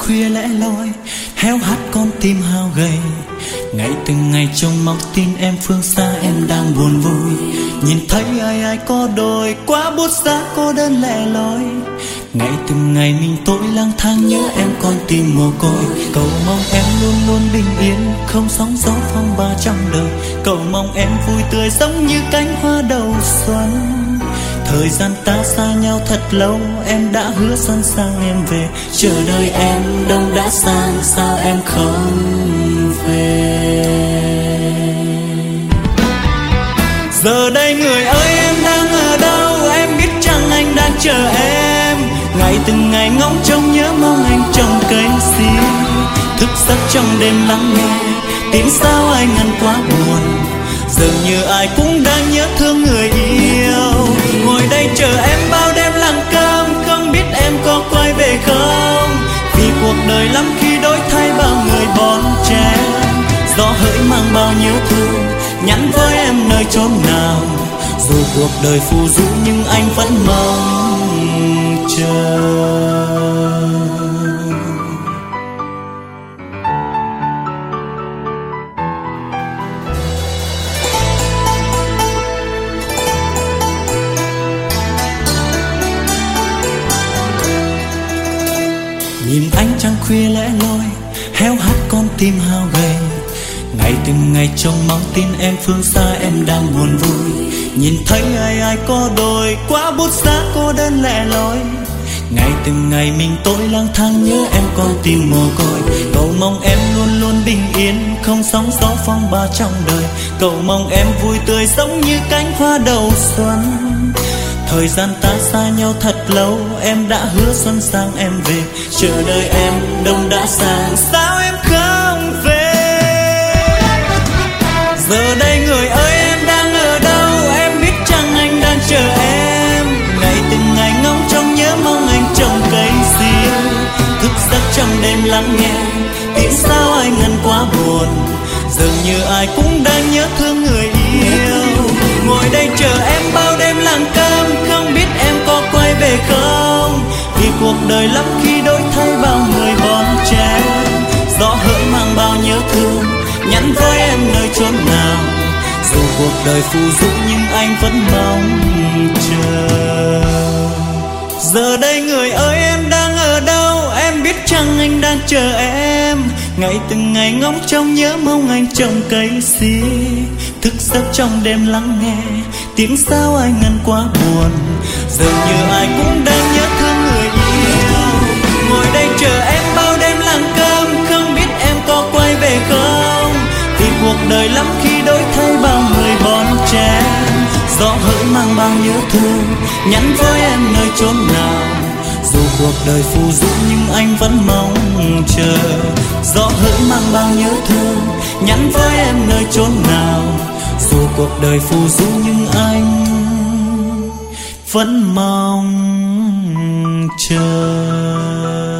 khuya lẻ loi, héo hắt con tim hao gầy. Ngày từng ngày trông mong tin em, phương xa em đang buồn vui. Nhìn thấy ai ai có đôi, quá bút giá cô đơn lẻ loi. Ngày từng ngày mình tối lang thang nhớ em, con tim mồ côi. Cầu mong em luôn luôn bình yên, không sóng gió phong ba trong đời. Cầu mong em vui tươi giống như cánh hoa đầu xuân. Thời gian ta xa nhau thật lâu, em đã hứa xuân sang em về. Chờ đợi em đông đã sang, sao em không về? Giờ đây người ơi em đang ở đâu, em biết chăng anh đang chờ em. Ngày từng ngày ngóng trông nhớ mong anh trong cây xí. Thức giấc trong đêm lắng nghe tiếng sao ai ngăn quá buồn. Dường như ai cũng đang nhớ thương người yêu. Ngồi đây chờ em bao đêm lặng cơm, không biết em có quay về không. Vì cuộc đời lắm khi đổi thay bao người bon chen. Gió hỡi mang bao nhớ thương, nhắn với em nơi chốn nào. Dù cuộc đời phù du nhưng anh vẫn mong chờ. Nhìn ánh trăng khuya lẻ loi, héo hắt con tim hao gầy. Ngày từng ngày trông mong tin em, phương xa em đang buồn vui. Nhìn thấy ai ai có đôi, quá bút giá cô đơn lẻ loi. Ngày từng ngày mình tối lang thang nhớ em, con tim mồ côi. Cầu mong em luôn luôn bình yên, không sóng gió phong ba trong đời. Cầu mong em vui tươi giống như cánh hoa đầu xuân. Thời gian ta xa nhau thật lâu, em đã hứa xuân sang em về. Chờ đợi em đông đã sang, sao em không về? Giờ đây người ơi em đang ở đâu, em biết chăng anh đang chờ em. Ngày từng ngày ngóng trông nhớ mong anh trong cây diêu. Thức giấc trong đêm lắng nghe tiếng sao ai ngăn quá buồn. Dường như ai cũng đang nhớ thương người yêu. Ngồi đây chờ em bao đêm lặng cơm, không biết em có quay về không. Vì cuộc đời lắm khi đổi thay bao người bon chen. Gió hỡi mang bao nhớ thương, nhắn với em nơi chốn nào. Dù cuộc đời phù du nhưng anh vẫn mong chờ. Giờ đây người ơi em đang ở đâu, em biết chăng anh đang chờ em. Ngày từng ngày ngóng trông nhớ mong anh trong cây xí. Thức giấc trong đêm lắng nghe tiếng sao ai ngăn quá buồn. Dường như ai cũng đang nhớ thương người yêu. Ngồi đây chờ em bao đêm lặng cơm, không biết em có quay về không. Vì cuộc đời lắm khi đổi thay bao người bon chen. Gió hỡi mang bao nhớ thương, nhắn với em nơi chốn nào. Dù cuộc đời phù du nhưng anh vẫn mong chờ. Gió hỡi mang bao nhớ thương, nhắn với em nơi chốn nào. Dù cuộc đời phù du nhưng anh vẫn mong chờ.